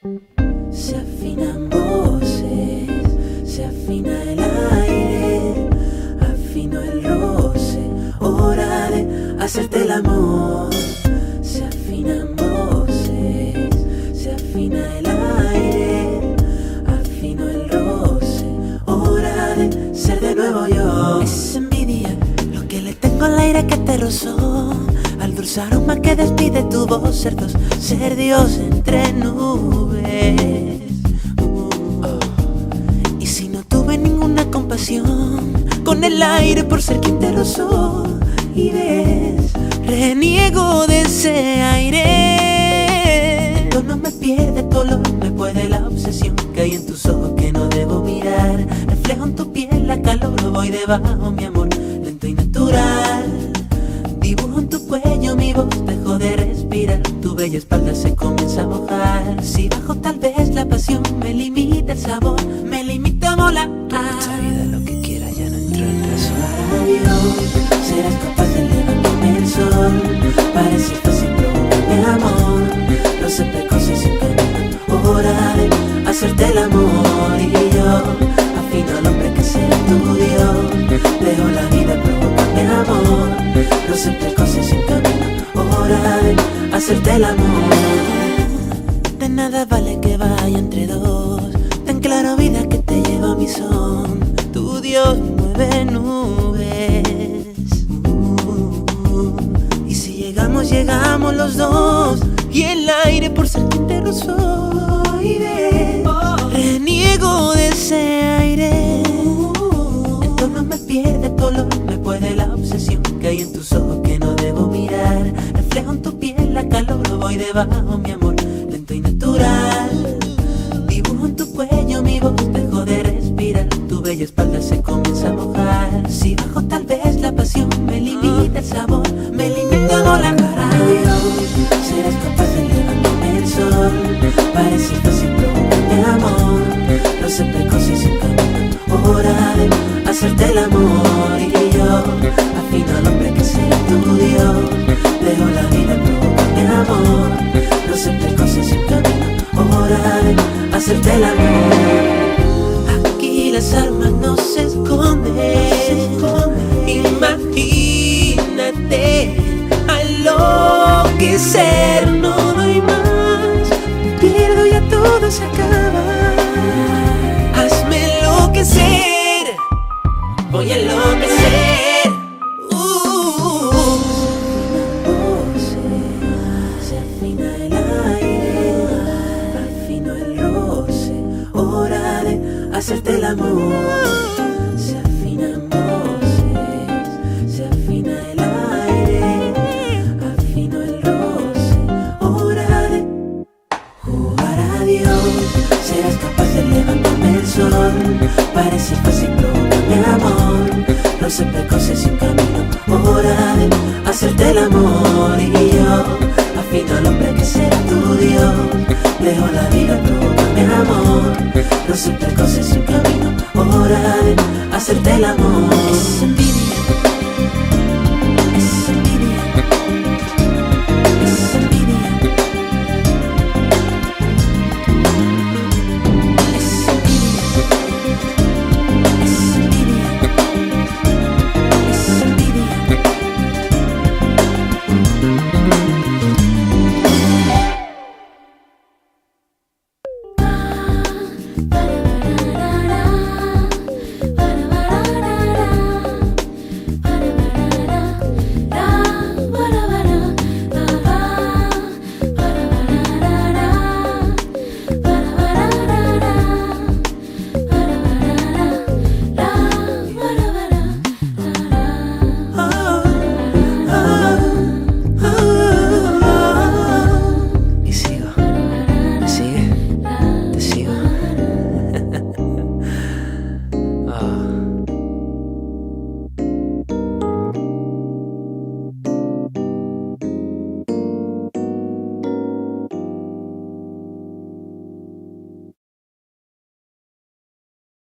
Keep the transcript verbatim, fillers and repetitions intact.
Se afinan voces, se afina el aire, afino el roce, hora de hacerte el amor. Se afinan voces, se afina el aire, afino el roce, hora de ser de nuevo yo. Es envidia lo que le tengo al aire que te rozó, al dulce aroma que despide tu voz, ser dos, ser Dios entre nubes. uh. Y si no tuve ninguna compasión con el aire por ser quien te rozó, y ves, reniego de ese aire. Yo no me pierde tu olor, me puede la obsesión que hay en tus ojos que no debo mirar. Reflejo en tu piel la calor, voy debajo, mi amor, lento y natural. Dibujo en tu cuello mi voz, dejo de respirar, tu bella espalda se comienza a mojar. Si bajo tal vez la pasión me limita el sabor, me limita a volar. Esta vida lo que quiera ya no entra en razón. Adiós, serás capaz de levantarme el sol, parece fácil provocarme amor, no sé precoces sin camino, hora de hacerte el amor. Y yo afino al hombre que será tu Dios, dejo la vida provocarme amor, no sé precoces sin camino, hora de hacerte el amor. De nada vale que vaya entre dos, tan claro vida que te lleva a mi son. Tu Dios mueve nubes, uh, y si llegamos, llegamos los dos, y el aire por ser quien te rozó. Y ves, reniego de ese aire. En torno me pierde tu olor, me puede la obsesión que hay en tus ojos que no debo mirar. Reflejo en tu piel la calor, voy debajo, mi amor, lento y natural. Dibujo en tu cuello mi voz, dejo de respirar, tu bella espalda se comienza a mojar. Si bajo tal vez la pasión me limita el sabor, me limita a volar. Adiós, serás capaz de levantarme el sol, parece fácil provocarme amor, no sé precoces sin camino, hora de hacerte el amor. Y yo afino al hombre que será tu Dios, dejo la vida provocarme amor, no sé precoces sin camino, hora de hacerte el amor. Aquí las armas no se esconden, imagínate al enloquecer, no doy más, pierdo ya todo se acaba. Hazme enloquecer, voy a enloquecer. uh. Se afina el aire, afino el roce, hora de hacerte el amor. Se afinan voces, se afina el aire, afino el roce, hora de jugar a Dios. Serás capaz de levantarme el sol, parece fácil provocarme amor, no sé precoces sin camino, hora de hacerte el amor. Y yo afino al hombre que será tu Dios, dejo la vida provocarme amor, no sé precoces sin camino, hora de hacerte el amor.